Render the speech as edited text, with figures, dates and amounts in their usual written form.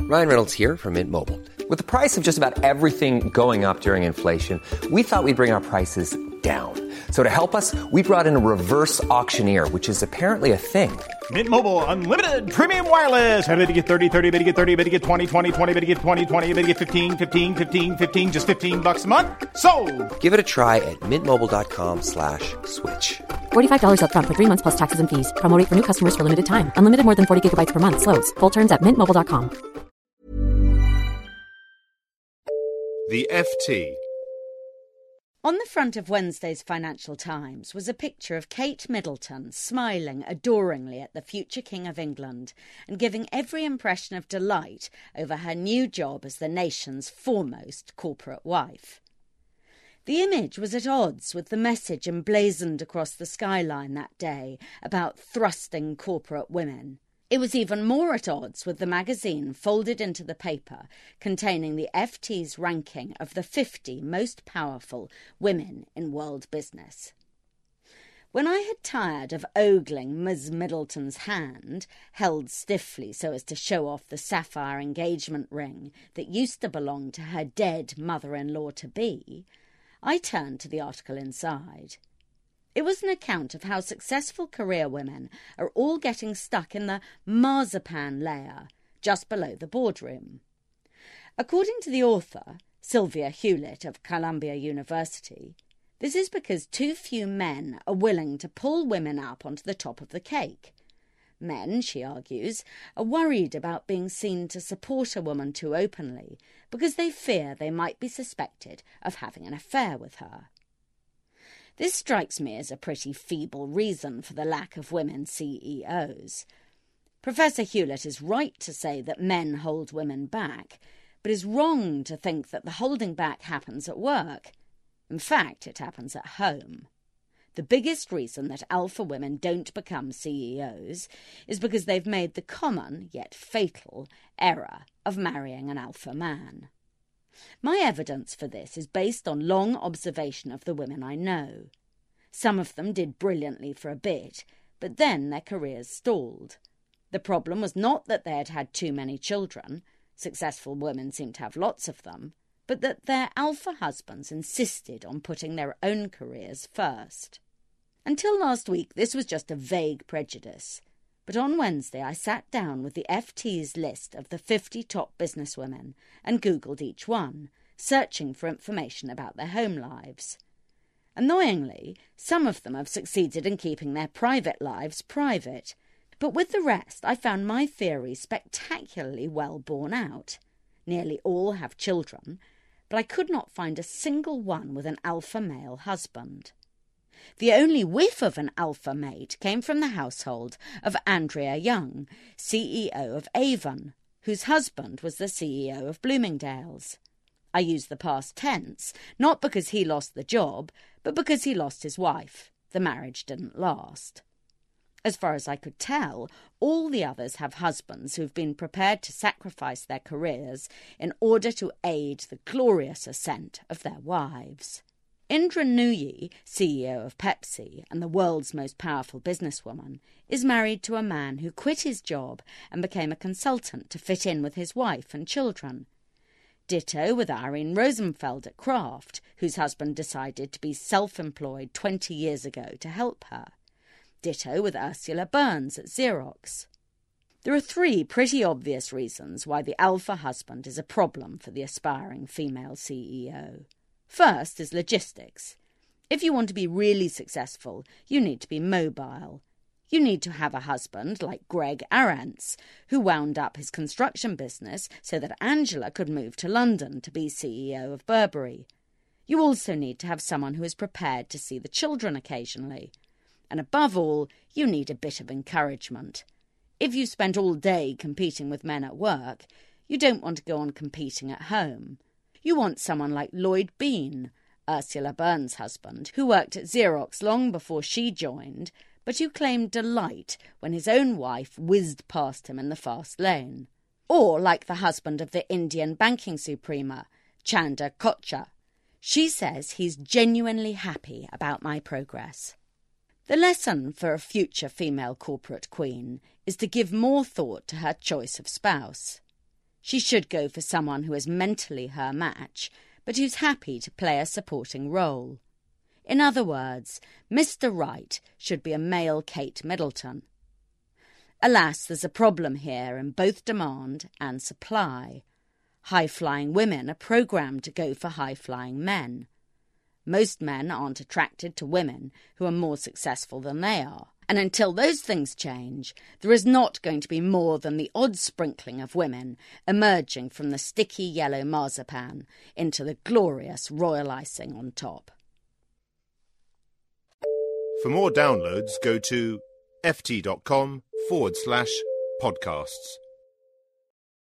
Ryan Reynolds here from Mint Mobile. With the price of just about everything going up during inflation, we thought we'd bring our prices down. So to help us, we brought in a reverse auctioneer, which is apparently a thing. Mint Mobile Unlimited Premium Wireless. How to get 30, 30, bit to get 30, bit to get 20, 20, 20, bit to get 20, 20, bit to get 15, 15, 15, 15, just $15 a month? Sold! Give it a try at mintmobile.com/switch. $45 up front for 3 months plus taxes and fees. Promo rate for new customers for limited time. Unlimited more than 40 gigabytes per month. Slows full terms at mintmobile.com. The FT. On the front of Wednesday's Financial Times was a picture of Kate Middleton smiling adoringly at the future King of England and giving every impression of delight over her new job as the nation's foremost corporate wife. The image was at odds with the message emblazoned across the skyline that day about thrusting corporate women. It was even more at odds with the magazine folded into the paper containing the FT's ranking of the 50 most powerful women in world business. When I had tired of ogling Ms. Middleton's hand, held stiffly so as to show off the sapphire engagement ring that used to belong to her dead mother-in-law-to-be, I turned to the article inside. It was an account of how successful career women are all getting stuck in the marzipan layer just below the boardroom. According to the author, Sylvia Hewlett of Columbia University, this is because too few men are willing to pull women up onto the top of the cake. Men, she argues, are worried about being seen to support a woman too openly because they fear they might be suspected of having an affair with her. This strikes me as a pretty feeble reason for the lack of women CEOs. Professor Hewlett is right to say that men hold women back, but is wrong to think that the holding back happens at work. In fact, it happens at home. The biggest reason that alpha women don't become CEOs is because they've made the common, yet fatal, error of marrying an alpha man. My evidence for this is based on long observation of the women I know. Some of them did brilliantly for a bit, but then their careers stalled. The problem was not that they had had too many children, successful women seem to have lots of them, but that their alpha husbands insisted on putting their own careers first. Until last week, this was just a vague prejudice. But on Wednesday, I sat down with the FT's list of the 50 top businesswomen and Googled each one, searching for information about their home lives. Annoyingly, some of them have succeeded in keeping their private lives private. But with the rest, I found my theory spectacularly well borne out. Nearly all have children, but I could not find a single one with an alpha male husband. The only whiff of an alpha mate came from the household of Andrea Young, CEO of Avon, whose husband was the CEO of Bloomingdale's. I use the past tense, not because he lost the job, but because he lost his wife. The marriage didn't last. As far as I could tell, all the others have husbands who've been prepared to sacrifice their careers in order to aid the glorious ascent of their wives. Indra Nooyi, CEO of Pepsi and the world's most powerful businesswoman, is married to a man who quit his job and became a consultant to fit in with his wife and children. Ditto with Irene Rosenfeld at Kraft, whose husband decided to be self-employed 20 years ago to help her. Ditto with Ursula Burns at Xerox. There are 3 pretty obvious reasons why the alpha husband is a problem for the aspiring female CEO. First is logistics. If you want to be really successful, you need to be mobile. You need to have a husband like Greg Arantz, who wound up his construction business so that Angela could move to London to be CEO of Burberry. You also need to have someone who is prepared to see the children occasionally. And above all, you need a bit of encouragement. If you spent all day competing with men at work, you don't want to go on competing at home. You want someone like Lloyd Bean, Ursula Burns' husband, who worked at Xerox long before she joined, but who claimed delight when his own wife whizzed past him in the fast lane. Or like the husband of the Indian banking suprema, Chanda Kochhar. She says he's genuinely happy about my progress. The lesson for a future female corporate queen is to give more thought to her choice of spouse. She should go for someone who is mentally her match, but who's happy to play a supporting role. In other words, Mr. Right should be a male Kate Middleton. Alas, there's a problem here in both demand and supply. High-flying women are programmed to go for high-flying men. Most men aren't attracted to women who are more successful than they are. And until those things change, there is not going to be more than the odd sprinkling of women emerging from the sticky yellow marzipan into the glorious royal icing on top. For more downloads, go to ft.com/podcasts.